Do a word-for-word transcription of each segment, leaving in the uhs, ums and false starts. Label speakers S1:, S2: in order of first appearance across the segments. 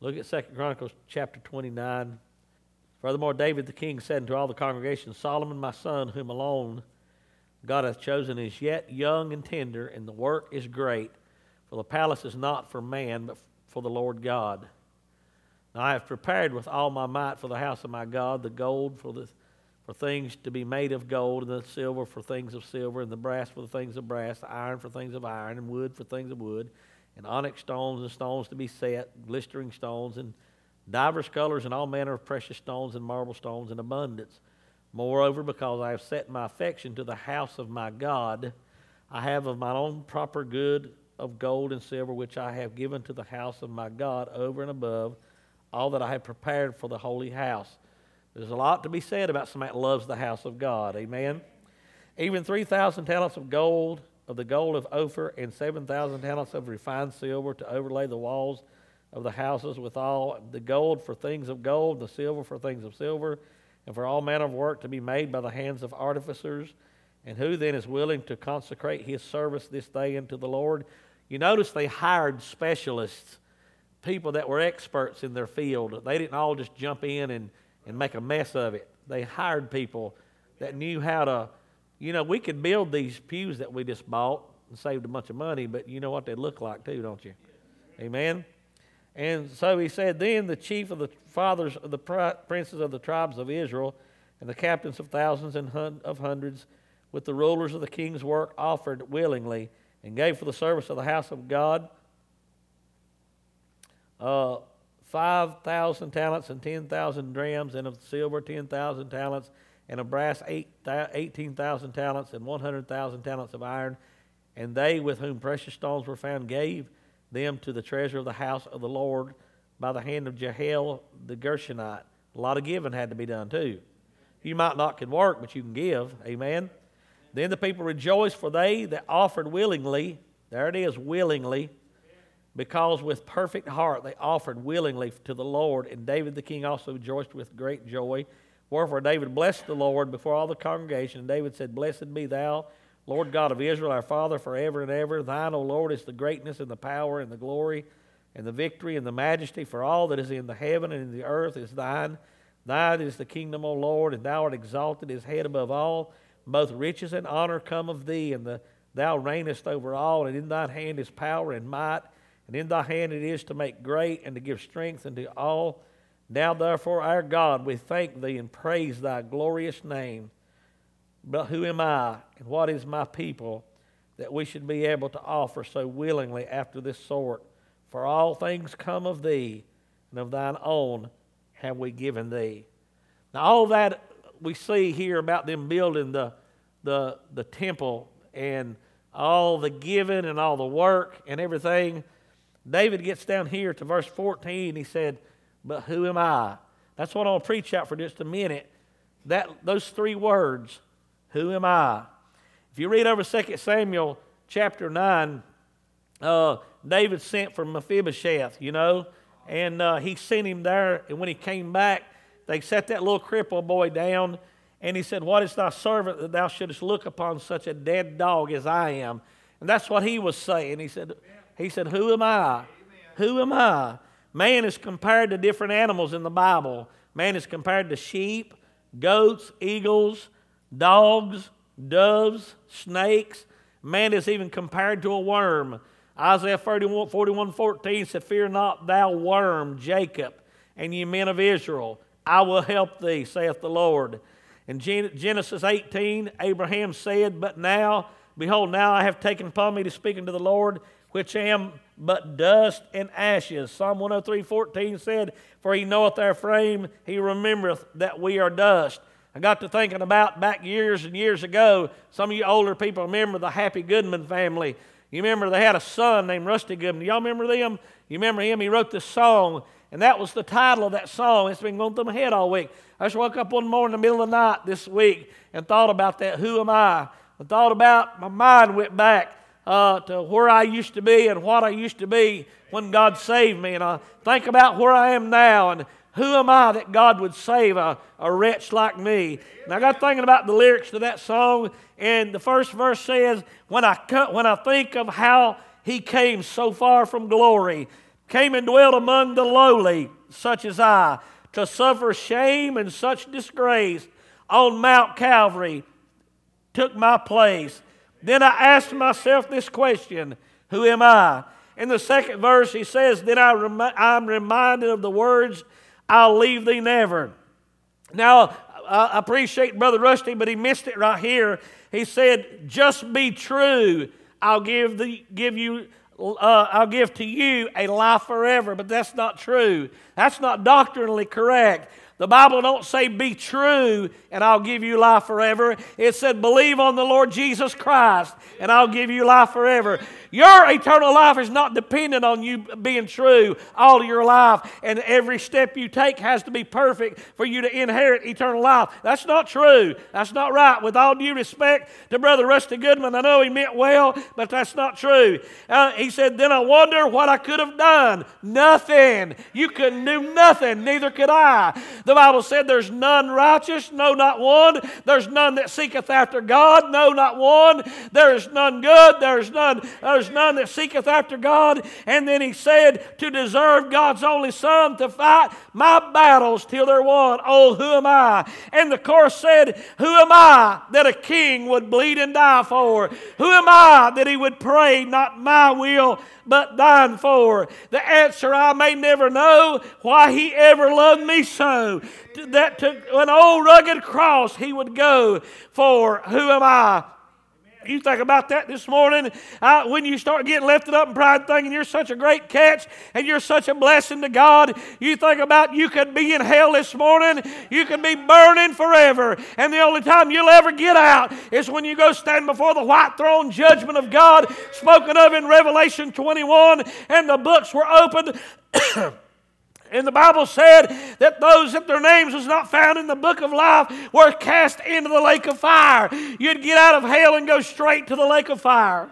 S1: Look at Second Chronicles chapter twenty-nine. Furthermore, David the king said unto all the congregation, Solomon my son, whom alone God hath chosen, is yet young and tender, and the work is great. For the palace is not for man, but for the Lord God. Now I have prepared with all my might for the house of my God the gold for the for things to be made of gold, and the silver for things of silver, and the brass for the things of brass, the iron for things of iron, and wood for things of wood, and onyx stones and stones to be set, glistering stones, and divers colors, and all manner of precious stones and marble stones in abundance. Moreover, because I have set my affection to the house of my God, I have of my own proper good of gold and silver, which I have given to the house of my God over and above all that I have prepared for the holy house. There's a lot to be said about somebody that loves the house of God. Amen? Even three thousand talents of gold, of the gold of Ophir, and seven thousand talents of refined silver to overlay the walls of the houses with all the gold for things of gold, the silver for things of silver, and for all manner of work to be made by the hands of artificers. And who then is willing to consecrate his service this day unto the Lord? You notice they hired specialists, people that were experts in their field. They didn't all just jump in and, and make a mess of it. They hired people that knew how to, you know, we could build these pews that we just bought and saved a bunch of money, but you know what they look like too, don't you? Amen? And so he said, then the chief of the fathers of the princes of the tribes of Israel, and the captains of thousands and hun- of hundreds, with the rulers of the king's work, offered willingly, and gave for the service of the house of God uh, five thousand talents and ten thousand drams, and of silver ten thousand talents, and of brass eight, eighteen thousand talents, and one hundred thousand talents of iron. And they with whom precious stones were found gave them to the treasure of the house of the Lord by the hand of Jehiel the Gershonite. A lot of giving had to be done too. You might not can work, but you can give. Amen. Then the people rejoiced, for they that offered willingly, there it is, willingly, because with perfect heart they offered willingly to the Lord. And David the king also rejoiced with great joy. Wherefore David blessed the Lord before all the congregation. And David said, Blessed be thou, Lord God of Israel, our Father, forever and ever. Thine, O Lord, is the greatness and the power and the glory and the victory and the majesty, for all that is in the heaven and in the earth is thine. Thine is the kingdom, O Lord, and thou art exalted as head above all. Both riches and honor come of thee, and the, thou reignest over all, and in thine hand is power and might, and in thy hand it is to make great and to give strength unto all. Now therefore, our God, we thank thee and praise thy glorious name. But who am I, and what is my people, that we should be able to offer so willingly after this sort? For all things come of thee, and of thine own have we given thee. Now all that we see here about them building the, the, the temple and all the giving and all the work and everything, David gets down here to verse fourteen. He said, but who am I? That's what I'll preach out for just a minute. That those three words, who am I? If you read over Second Samuel chapter nine, uh, David sent for Mephibosheth, you know, and uh, he sent him there. And when he came back, they set that little crippled boy down, and he said, what is thy servant that thou shouldest look upon such a dead dog as I am? And that's what he was saying. He said, he said, who am I? Amen. Who am I? Man is compared to different animals in the Bible. Man is compared to sheep, goats, eagles, dogs, doves, snakes. Man is even compared to a worm. Isaiah forty-one, forty-one fourteen said, fear not thou worm, Jacob, and ye men of Israel. I will help thee, saith the Lord. In Genesis eighteen, Abraham said, but now, behold, now I have taken upon me to speak unto the Lord, which am but dust and ashes. Psalm one oh three fourteen said, for he knoweth our frame, he remembereth that we are dust. I got to thinking about back years and years ago, some of you older people remember the Happy Goodman family. You remember they had a son named Rusty Goodman. Y'all remember them? You remember him? He wrote this song, and that was the title of that song. It's been going through my head all week. I just woke up one morning in the middle of the night this week and thought about that, who am I? I thought about, my mind went back uh, to where I used to be and what I used to be when God saved me. And I think about where I am now and who am I that God would save a, a wretch like me? And I got thinking about the lyrics to that song, and the first verse says, when I, when I think of how he came so far from glory came and dwelt among the lowly, such as I, to suffer shame and such disgrace on Mount Calvary, took my place. Then I asked myself this question, who am I? In the second verse he says, then I rem- I'm reminded of the words, I'll leave thee never. Now, I appreciate Brother Rusty, but he missed it right here. He said, just be true. I'll give the give you uh, I'll give to you a life forever. But that's not true. That's not doctrinally correct. The Bible don't say be true and I'll give you life forever. It said believe on the Lord Jesus Christ and I'll give you life forever. Your eternal life is not dependent on you being true all your life, and every step you take has to be perfect for you to inherit eternal life. That's not true. That's not right. With all due respect to Brother Rusty Goodman, I know he meant well, but that's not true. Uh, he said, then I wonder what I could have done. Nothing. You couldn't do nothing. Neither could I. The Bible said there's none righteous, no, not one. There's none that seeketh after God, no, not one. There is none good. There's none... There's none that seeketh after God. And then he said, to deserve God's only Son to fight my battles till they're won. Oh, who am I? And the chorus said, who am I that a king would bleed and die for? Who am I that he would pray, not my will, but thine for? The answer I may never know, why he ever loved me so, that to an old rugged cross he would go for. Who am I? You think about that this morning, uh, when you start getting lifted up in pride thinking you're such a great catch and you're such a blessing to God, you think about you could be in hell this morning, you could be burning forever, and the only time you'll ever get out is when you go stand before the white throne judgment of God spoken of in Revelation twenty-one, and the books were opened. And the Bible said that those that their names was not found in the book of life were cast into the lake of fire. You'd get out of hell and go straight to the lake of fire.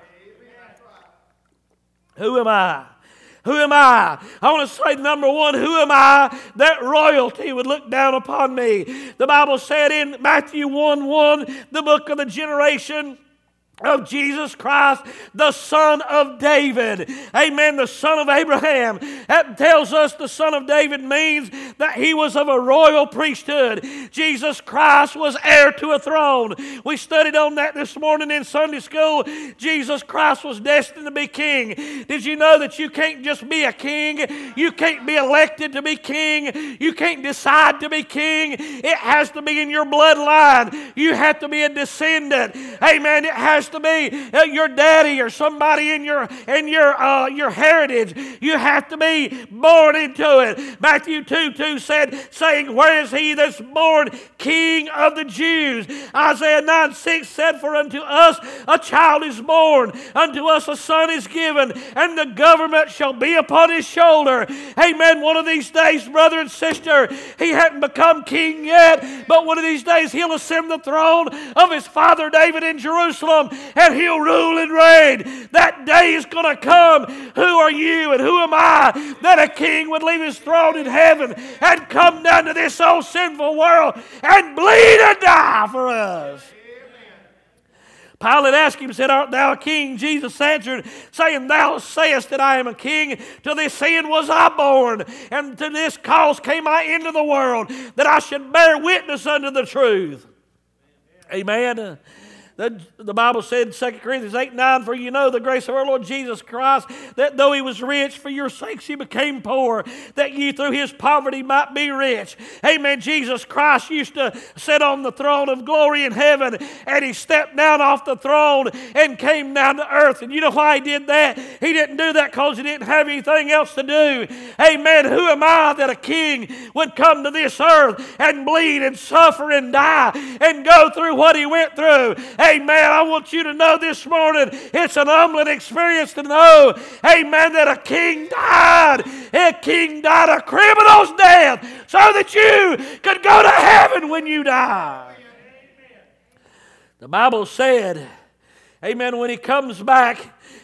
S1: Who am I? Who am I? I want to say, number one, who am I that royalty would look down upon me? The Bible said in Matthew one one, the book of the generation of Jesus Christ, the son of David. Amen. The son of Abraham. That tells us the son of David means that he was of a royal priesthood. Jesus Christ was heir to a throne. We studied on that this morning in Sunday school. Jesus Christ was destined to be king. Did you know that you can't just be a king? You can't be elected to be king. You can't decide to be king. It has to be in your bloodline. You have to be a descendant. Amen. It has to be uh, your daddy or somebody in your in your uh, your heritage. You have to be born into it. Matthew two two said, saying, where is he that's born King of the Jews? Isaiah nine six said, for unto us a child is born, unto us a son is given, and the government shall be upon his shoulder. Amen. One of these days, brother and sister, he hadn't become king yet, but one of these days he'll ascend the throne of his father David in Jerusalem, and he'll rule and reign. That day is going to come. Who are you and who am I that a king would leave his throne in heaven and come down to this old sinful world and bleed and die for us? Pilate asked him, said, art thou a king? Jesus answered, saying, thou sayest that I am a king. To this end was I born, and to this cause came I into the world, that I should bear witness unto the truth. Amen. The, the Bible said in Second Corinthians eight nine, for you know the grace of our Lord Jesus Christ, that though he was rich, for your sakes he became poor, that ye through his poverty might be rich. Amen. Jesus Christ used to sit on the throne of glory in heaven, and he stepped down off the throne and came down to earth. And you know why he did that? He didn't do that because he didn't have anything else to do. Amen. Who am I that a king would come to this earth and bleed and suffer and die and go through what he went through? Amen. I want you to know this morning, it's an humbling experience to know, amen, that a king died. A king died a criminal's death so that you could go to heaven when you die. The Bible said, amen, when he comes back,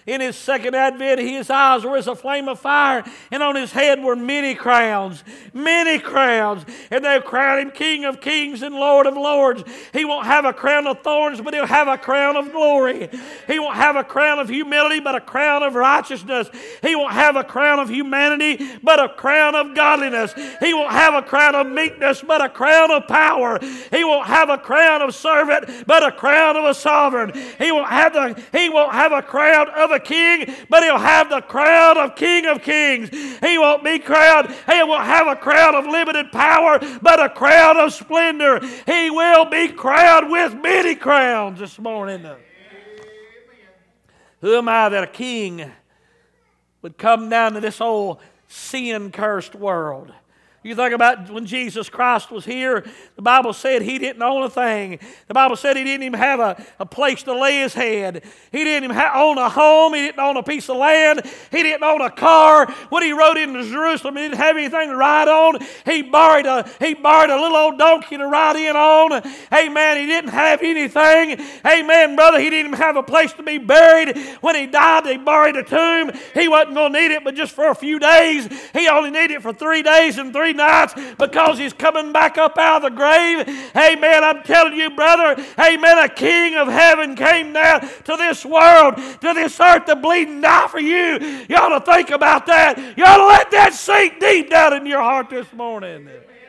S1: in His second advent, His eyes were as a flame of fire, and on His head were many crowns, many crowns. And they'll crown Him King of kings and Lord of lords. He won't have a crown of thorns, but He'll have a crown of glory. He won't have a crown of humility, but a crown of righteousness. He won't have a crown of humanity, but a crown of godliness. He won't have a crown of meekness, but a crown of power. He won't have a crown of servant, but a crown of a sovereign. He won't have the He won't have a crown of a king, but He'll have the crown of King of kings. He won't be crowned. He won't have a crown of limited power, but a crown of splendor. He will be crowned with many crowns this morning. Amen. Who am I that a king would come down to this old sin-cursed world? You think about when Jesus Christ was here, the Bible said He didn't own a thing. The Bible said He didn't even have a, a place to lay His head. He didn't even ha- own a home. He didn't own a piece of land. He didn't own a car. When He rode into Jerusalem, He didn't have anything to ride on. He borrowed a, he borrowed a little old donkey to ride in on. Amen. He didn't have anything. Amen, brother. He didn't even have a place to be buried. When He died, they borrowed a tomb. He wasn't going to need it but just for a few days. He only needed it for three days and three nights because He's coming back up out of the grave. Amen. I'm telling you, brother, amen, a King of heaven came down to this world, to this earth to bleed and die for you. You ought to think about that. You ought to let that sink deep down in your heart this morning.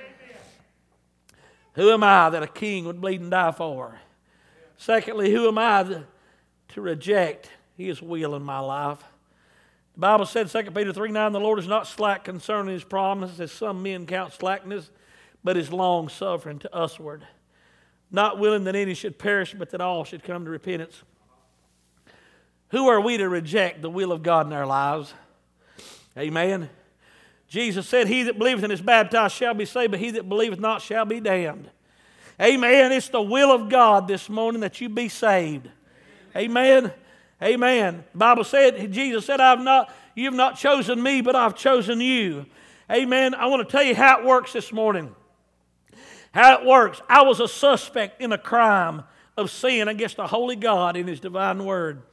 S1: Who am I that a king would bleed and die for? Secondly, who am I to reject His will in my life? The Bible said, Second Peter three nine, the Lord is not slack concerning His promise, as some men count slackness, but is long-suffering to usward, not willing that any should perish, but that all should come to repentance. Who are we to reject the will of God in our lives? Amen. Jesus said, He that believeth and is baptized shall be saved, but he that believeth not shall be damned. Amen. It's the will of God this morning that you be saved. Amen. Amen. The Bible said, Jesus said, I've not, you've not chosen me, but I've chosen you. Amen. I want to tell you how it works this morning. How it works. I was a suspect in a crime of sin against the holy God in His divine word.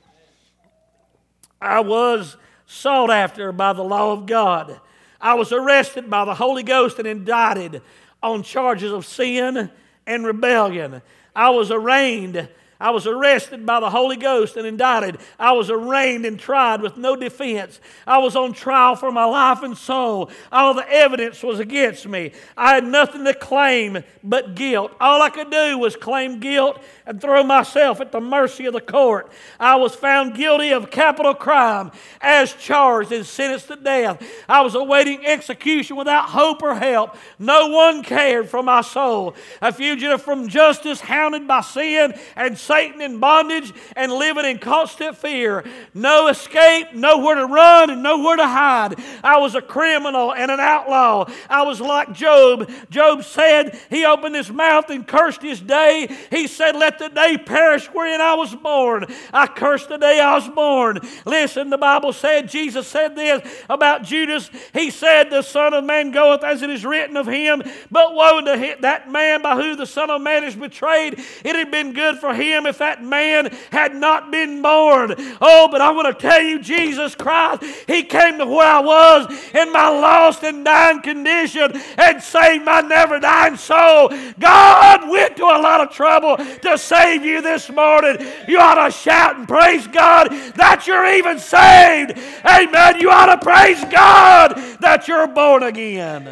S1: I was sought after by the law of God. I was arrested by the Holy Ghost and indicted on charges of sin and rebellion. I was arraigned I was arrested by the Holy Ghost and indicted. I was arraigned and tried with no defense. I was on trial for my life and soul. All the evidence was against me. I had nothing to claim but guilt. All I could do was claim guilt and throw myself at the mercy of the court. I was found guilty of capital crime as charged and sentenced to death. I was awaiting execution without hope or help. No one cared for my soul. A fugitive from justice, hounded by sin and Satan in bondage and living in constant fear. No escape, nowhere to run and nowhere to hide. I was a criminal and an outlaw. I was like Job. Job said, he opened his mouth and cursed his day. He said, let the day perish wherein I was born. I cursed the day I was born. Listen, the Bible said, Jesus said this about Judas. He said, the Son of Man goeth as it is written of him, but woe to that man by whom the Son of Man is betrayed. It had been good for him if that man had not been born. Oh, but I want to tell you, Jesus Christ, He came to where I was in my lost and dying condition and saved my never dying soul. God went to a lot of trouble to save you this morning. You ought to shout and praise God that you're even saved. Amen. You ought to praise God that you're born again.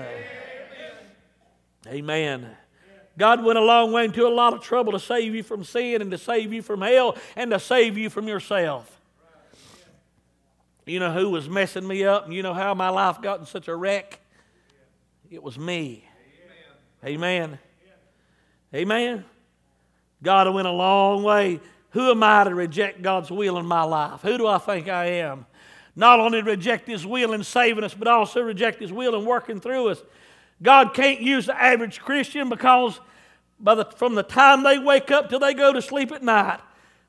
S1: Amen. God went a long way into a lot of trouble to save you from sin and to save you from hell and to save you from yourself. You know who was messing me up and you know how my life got in such a wreck? It was me. Amen. Amen. God went a long way. Who am I to reject God's will in my life? Who do I think I am? Not only reject His will in saving us, but also reject His will in working through us. God can't use the average Christian because by the, from the time they wake up till they go to sleep at night,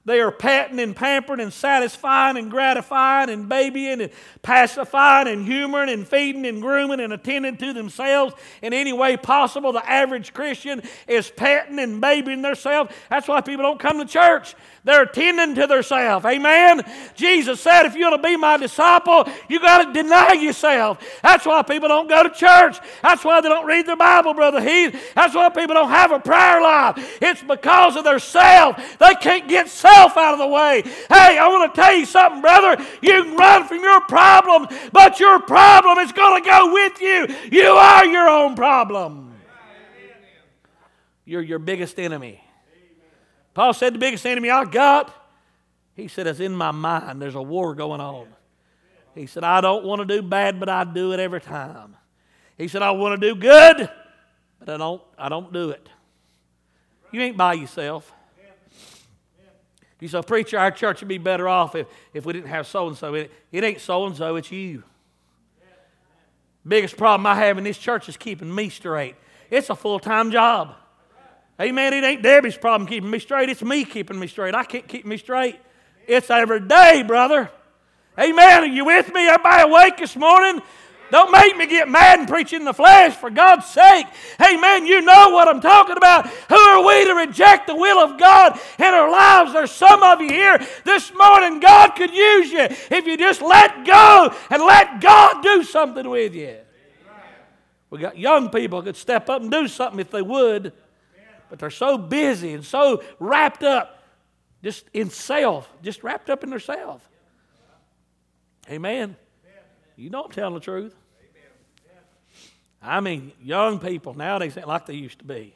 S1: They are petting and pampering and satisfying and gratifying and babying and pacifying and humoring and feeding and grooming and attending to themselves in any way possible. The average Christian is petting and babying themselves. That's why people don't come to church. They're attending to themselves. Amen? Jesus said, if you want to be my disciple, you got to deny yourself. That's why people don't go to church. That's why they don't read their Bible, Brother Heath. That's why people don't have a prayer life. It's because of their self. They can't get self out of the way. Hey, I want to tell you something, brother. You can run from your problems, but your problem is going to go with you. You are your own problem. You're your biggest enemy. Paul said the biggest enemy I got, he said, is in my mind. There's a war going on. He said, I don't want to do bad, but I do it every time. He said, I want to do good, but I don't, I don't do it. You ain't by yourself. You say, preacher, our church would be better off if, if we didn't have so-and-so in it. It ain't so-and-so, it's you. Biggest problem I have in this church is keeping me straight. It's a full-time job. Amen. It ain't Debbie's problem keeping me straight. It's me keeping me straight. I can't keep me straight. It's every day, brother. Amen. Are you with me? Everybody awake this morning? Don't make me get mad and preach in the flesh, for God's sake. Amen. You know what I'm talking about. Who are we to reject the will of God in our lives? There's some of you here this morning. God could use you if you just let go and let God do something with you. We got young people who could step up and do something if they would. But they're so busy and so wrapped up just in self, just wrapped up in their self. Amen. You know I'm telling the truth. I mean, young people nowadays ain't like they used to be.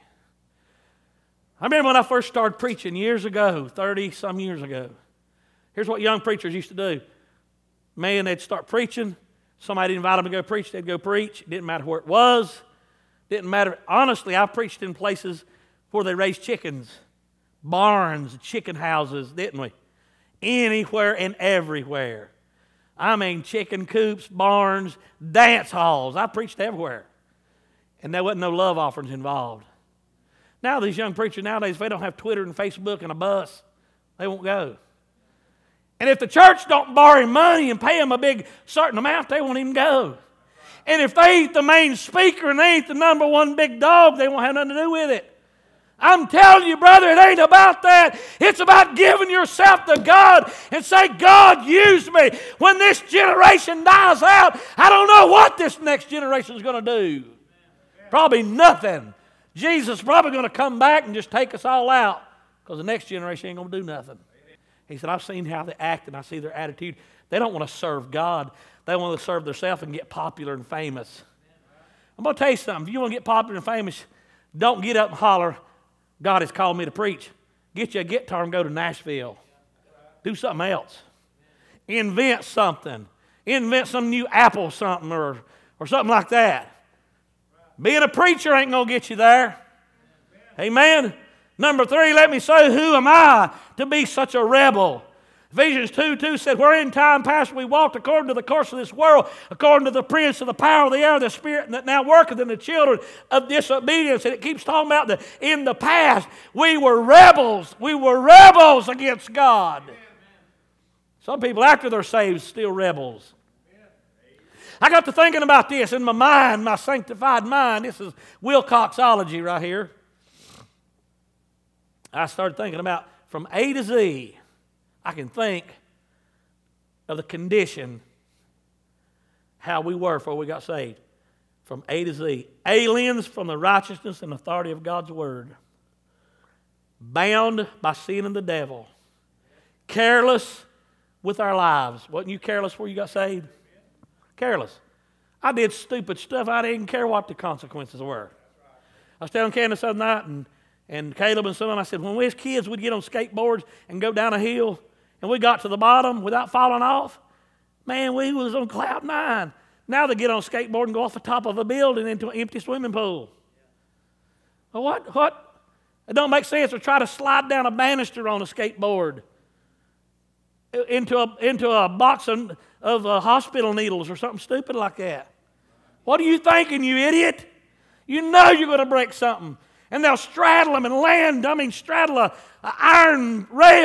S1: I remember when I first started preaching years ago, thirty-some years ago. Here's what young preachers used to do. Man, they'd start preaching. Somebody invited them to go preach. They'd go preach. It didn't matter where it was. Didn't matter. Honestly, I preached in places where they raised chickens, barns, chicken houses, didn't we? Anywhere and everywhere. I mean, chicken coops, barns, dance halls. I preached everywhere. And there wasn't no love offerings involved. Now these young preachers nowadays, if they don't have Twitter and Facebook and a bus, they won't go. And if the church don't borrow money and pay them a big certain amount, they won't even go. And if they ain't the main speaker and they ain't the number one big dog, they won't have nothing to do with it. I'm telling you, brother, it ain't about that. It's about giving yourself to God and say, God, use me. When this generation dies out, I don't know what this next generation is going to do. Probably nothing. Jesus is probably going to come back and just take us all out because the next generation ain't going to do nothing. He said, I've seen how they act and I see their attitude. They don't want to serve God. They want to serve themselves and get popular and famous. I'm going to tell you something. If you want to get popular and famous, don't get up and holler, God has called me to preach. Get you a guitar and go to Nashville. Do something else. Invent something. Invent some new Apple something or, or something like that. Being a preacher ain't going to get you there. Amen. Number three, let me say, who am I to be such a rebel? Ephesians two two said, where in time past we walked according to the course of this world, according to the prince of the power of the air, the spirit that now worketh in the children of disobedience. And it keeps talking about that in the past we were rebels. We were rebels against God. Some people after they're saved still rebels. I got to thinking about this in my mind, my sanctified mind. This is Wilcoxology right here. I started thinking about from A to Z, I can think of the condition, how we were before we got saved. From A to Z. Aliens from the righteousness and authority of God's Word. Bound by sin and the devil. Careless with our lives. Wasn't you careless before you got saved? Careless. I did stupid stuff. I didn't care what the consequences were. I was telling Candace the other night, and, and Caleb and some of them, I said, when we was kids, we'd get on skateboards and go down a hill, and we got to the bottom without falling off. Man, we was on cloud nine. Now they get on a skateboard and go off the top of a building into an empty swimming pool. Well, what? What? It don't make sense to try to slide down a banister on a skateboard into a, into a box of, of uh, hospital needles or something stupid like that. What are you thinking, you idiot? You know you're going to break something. And they'll straddle them and land, I mean, straddle a, a iron rail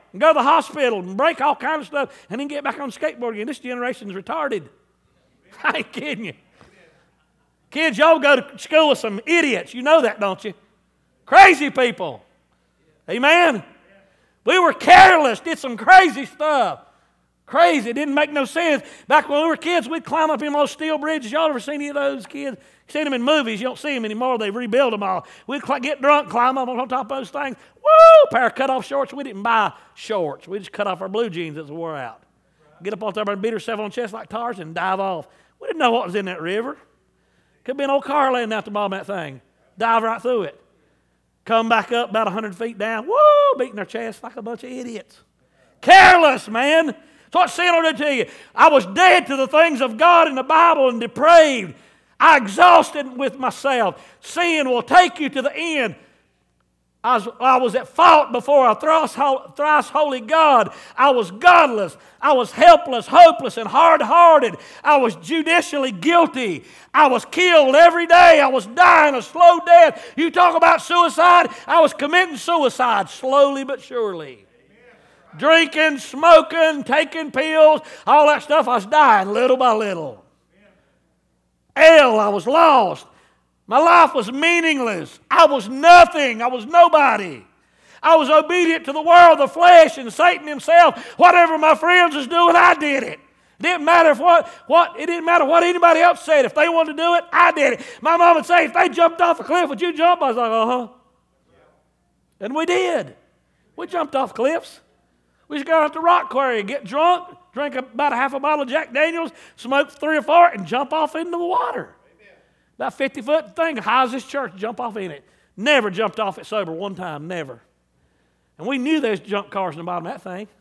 S1: and go to the hospital and break all kinds of stuff and then get back on the skateboard again. This generation's retarded. I ain't kidding you. Kids, y'all go to school with some idiots. You know that, don't you? Crazy people. Amen? We were careless, did some crazy stuff. Crazy, it didn't make no sense. Back when we were kids, we'd climb up in those steel bridges. Y'all ever seen any of those kids? You seen them in movies. You don't see them anymore. They've rebuilt them all. We'd get drunk, climb up on top of those things. Woo! Pair of cut-off shorts. We didn't buy shorts. We just cut off our blue jeans as we wore out. Get up on top and beat ourselves on the chest like Tarzan and dive off. We didn't know what was in that river. Could be an old car laying out the bottom of that thing. Dive right through it. Come back up about one hundred feet down. Woo! Beating our chest like a bunch of idiots. Careless, man. That's what sin will do to you. I was dead to the things of God in the Bible and depraved. I exhausted with myself. Sin will take you to the end. I was, I was at fault before a thrice, thrice holy God. I was godless. I was helpless, hopeless, and hard-hearted. I was judicially guilty. I was killed every day. I was dying a slow death. You talk about suicide, I was committing suicide slowly but surely. Amen. Drinking, smoking, taking pills, all that stuff, I was dying little by little. Amen. Ill, I was lost. My life was meaningless. I was nothing. I was nobody. I was obedient to the world, the flesh, and Satan himself. Whatever my friends was doing, I did it. It didn't matter if what, what it didn't matter what anybody else said. If they wanted to do it, I did it. My mom would say, if they jumped off a cliff, would you jump? I was like, uh-huh. And we did. We jumped off cliffs. We just got out the rock quarry, get drunk, drink about a half a bottle of Jack Daniels, smoke three or four, and jump off into the water. About fifty foot thing, high as this church, jump off in it. Never jumped off it sober one time, never. And we knew there was junk cars in the bottom of that thing.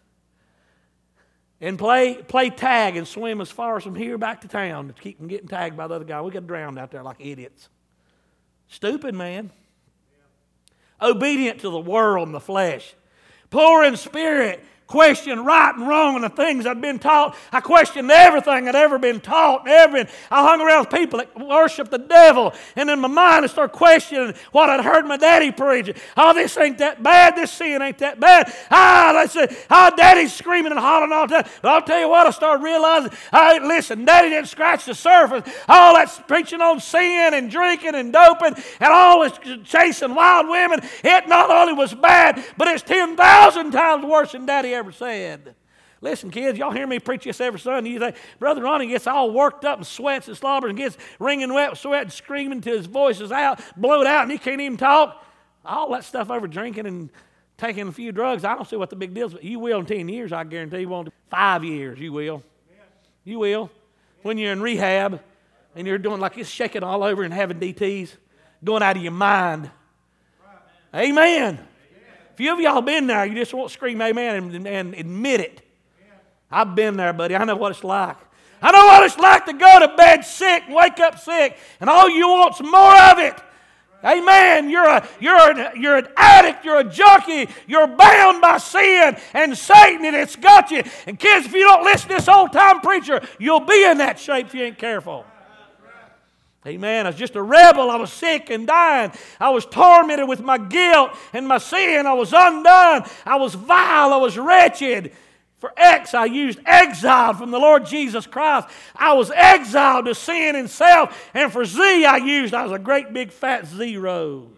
S1: And play play tag and swim as far as from here back to town to keep from getting tagged by the other guy. We got drowned out there like idiots. Stupid, man. Yeah. Obedient to the world and the flesh. Poor in spirit. Questioned right and wrong and the things I'd been taught. I questioned everything I'd ever been taught. And everything. I hung around with people that worship the devil. And in my mind I started questioning what I'd heard my daddy preach. Oh, this ain't that bad. This sin ain't that bad. Ah, they said, oh, daddy's screaming and hollering all the time. But I'll tell you what, I started realizing, hey, listen, daddy didn't scratch the surface. All that preaching on sin and drinking and doping and all this chasing wild women, it not only was bad, but it's ten thousand times worse than daddy ever said. Listen, kids, y'all hear me preach this every Sunday. You think, Brother Ronnie gets all worked up and sweats and slobbers and gets wringing wet with sweat and screaming till his voice is out, blowed out, and he can't even talk. All that stuff over drinking and taking a few drugs, I don't see what the big deal is. But you will in ten years, I guarantee you won't. Five years, you will. You will. When you're in rehab and you're doing like this, shaking all over and having D Ts, going out of your mind. Amen. A few of y'all been there, you just won't scream amen and, and admit it. I've been there, buddy. I know what it's like. I know what it's like to go to bed sick and wake up sick, and all you want's more of it. Amen. You're a you're an, you're an addict. You're a junkie. You're bound by sin and Satan, and it's got you. And kids, if you don't listen to this old-time preacher, you'll be in that shape if you ain't careful. Amen. I was just a rebel. I was sick and dying. I was tormented with my guilt and my sin. I was undone. I was vile. I was wretched. For X, I used exiled from the Lord Jesus Christ. I was exiled to sin and self. And for Z, I used, I was a great big fat zero.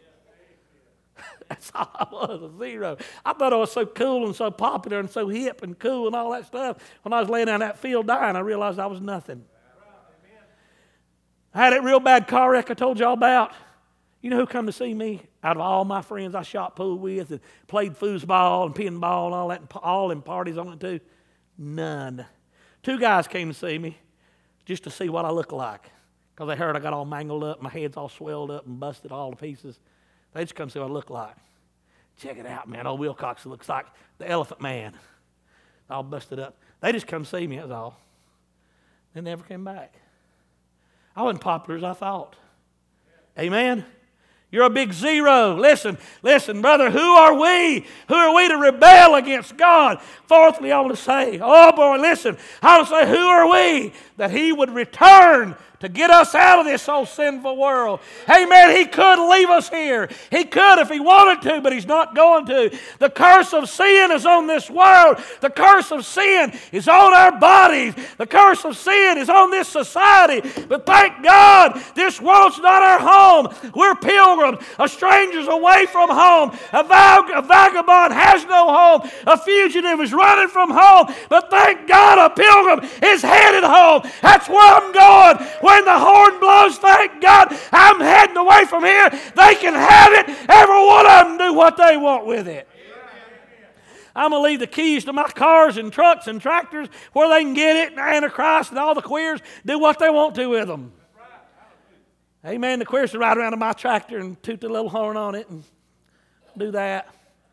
S1: That's all I was, a zero. I thought I was so cool and so popular and so hip and cool and all that stuff. When I was laying down that field dying, I realized I was nothing. I had that real bad car wreck I told y'all about. You know who come to see me? Out of all my friends I shot pool with and played foosball and pinball and all that, and all in parties on it too. None. Two guys came to see me just to see what I look like. Because they heard I got all mangled up, my head's all swelled up and busted all to pieces. They just come see what I look like. Check it out, man. Old Wilcox looks like the Elephant Man. All busted up. They just come see me, that's all. They never came back. I wasn't popular as I thought. Amen? You're a big zero. Listen, listen, brother, who are we? Who are we to rebel against God? Fourthly, I want to say, oh boy, listen, I want to say, who are we that He would return to get us out of this old sinful world. Amen. He could leave us here. He could if He wanted to, but He's not going to. The curse of sin is on this world. The curse of sin is on our bodies. The curse of sin is on this society. But thank God, this world's not our home. We're pilgrims, a strangers away from home. A, vag- a vagabond has no home. A fugitive is running from home. But thank God, a pilgrim is headed home. That's where I'm going. When the horn blows, thank God, I'm heading away from here. They can have it. Every one of them do what they want with it. I'm going to leave the keys to my cars and trucks and tractors where they can get it, and Antichrist and all the queers do what they want to with them. Amen. The queers can ride around in my tractor and toot the little horn on it and do that.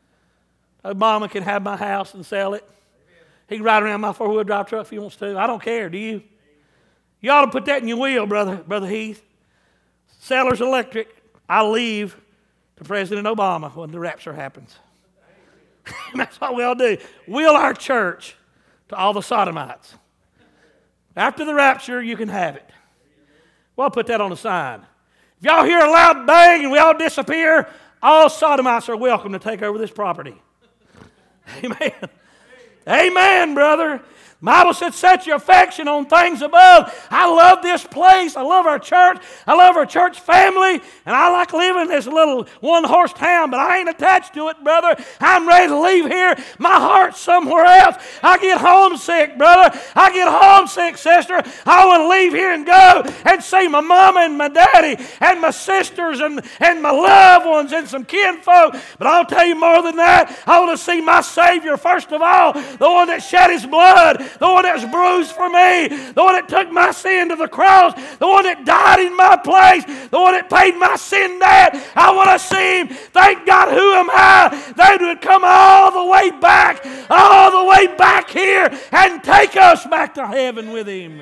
S1: Obama can have my house and sell it. He can ride around my four-wheel drive truck if he wants to. I don't care, do you? You ought to put that in your will, brother, Brother Heath. Sellers Electric, I'll leave to President Obama when the rapture happens. That's what we'll do. Will our church to all the sodomites. After the rapture, you can have it. Well, put that on a sign. If y'all hear a loud bang and we all disappear, all sodomites are welcome to take over this property. Amen. Amen, brother. The Bible said, set your affection on things above. I love this place. I love our church. I love our church family. And I like living in this little one-horse town, but I ain't attached to it, brother. I'm ready to leave here. My heart's somewhere else. I get homesick, brother. I get homesick, sister. I want to leave here and go and see my mama and my daddy and my sisters and, and my loved ones and some kinfolk. But I'll tell you more than that. I want to see my Savior, first of all, the one that shed His blood, the one that was bruised for me, the one that took my sin to the cross, the one that died in my place, the one that paid my sin debt. I want to see Him. Thank God, who am I? They would come all the way back, all the way back here and take us back to heaven with Him.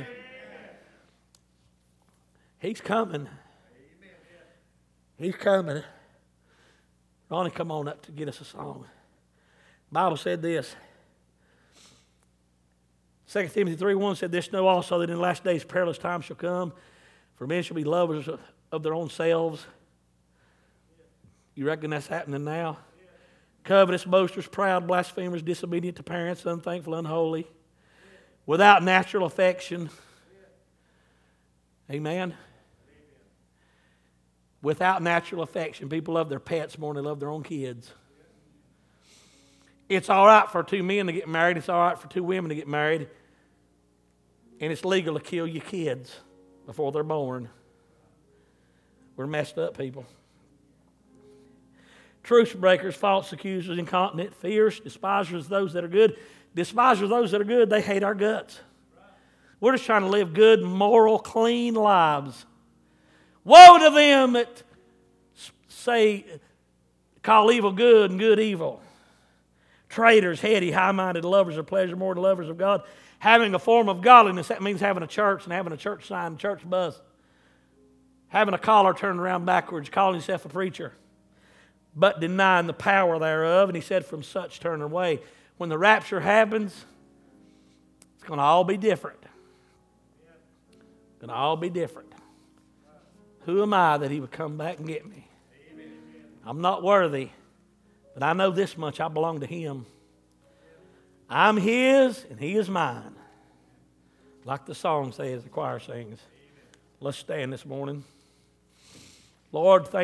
S1: He's coming. He's coming. Ronnie, come on up to get us a song. The Bible said this. Second Timothy three one said, this know also that in the last days perilous times shall come, for men shall be lovers of, of their own selves. You reckon that's happening now? Yeah. Covetous, boasters, proud, blasphemers, disobedient to parents, unthankful, unholy, yeah. Without natural affection. Yeah. Amen? Amen? Without natural affection. People love their pets more than they love their own kids. It's all right for two men to get married. It's all right for two women to get married. And it's legal to kill your kids before they're born. We're messed up people. Truce breakers, false accusers, incontinent, fierce, despisers of those that are good. Despisers of those that are good, they hate our guts. We're just trying to live good, moral, clean lives. Woe to them that say, call evil good and good evil. Traitors, heady, high-minded, lovers of pleasure more than lovers of God. Having a form of godliness, that means having a church and having a church sign, a church bus. Having a collar turned around backwards, calling himself a preacher. But denying the power thereof. And he said, from such turn away. When the rapture happens, it's going to all be different. It's going to all be different. Who am I that He would come back and get me? I'm not worthy. But I know this much, I belong to Him. I'm His and He is mine. Like the song says, the choir sings. Let's stand this morning. Lord, thank